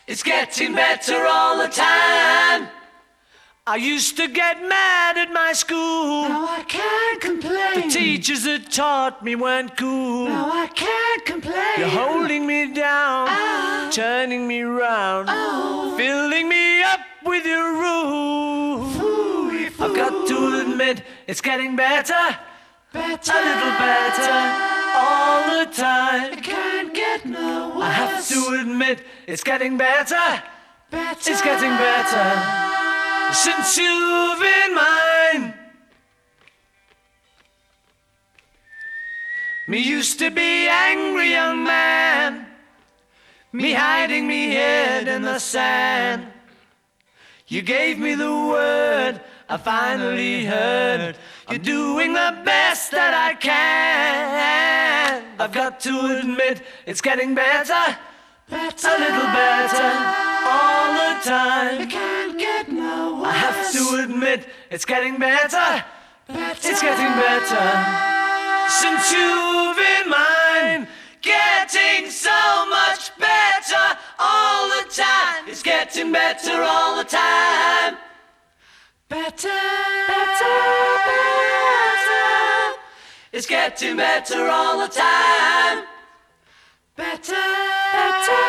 It's getting better all the time. I used to get mad at my school. Now I can't complain. The teachers that taught me weren't cool. Now I can't complain. You're holding me down, turning me round, filling me up with your rules. I've got to admit, it's getting better, Better, a little better, all the time. it can't get no worse. I have to admit, it's getting better, Better, it's getting better. Since you've been mine. Me used to be angry young man, me hiding me head in the sand. You gave me the word, I finally heard. You're doing the best that I can. I've got to admit, it's getting better, better, a little better, all the time. it can't get no worse. I have to admit, it's getting better, Better, it's getting better. Since you've been mine, getting so much better all the time. It's getting better all the time. better, Better, it's getting better all the time. better, Better.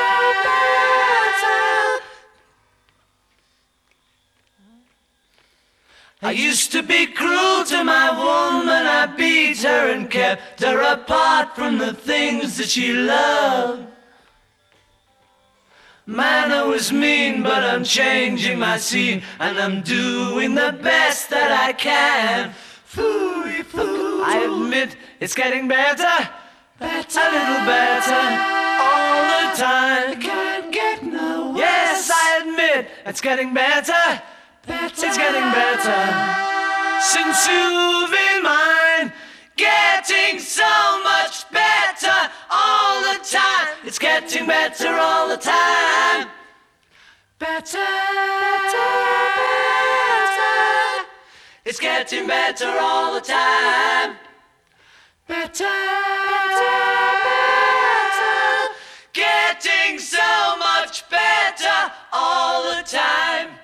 I used to be cruel to my woman, I beat her and kept her apart from the things that she loved. Man, I was mean, but I'm changing my scene, and I'm doing the best that I can. Fooey, foo. I admit, it's getting better, Better, a little better, all the time. can't get no worse. Yes, I admit, it's getting better, better, it's getting better. Since you've been mine, getting so much better all the time. It's getting better all the time. better, It's getting better all the time. better, Getting so much better all the time.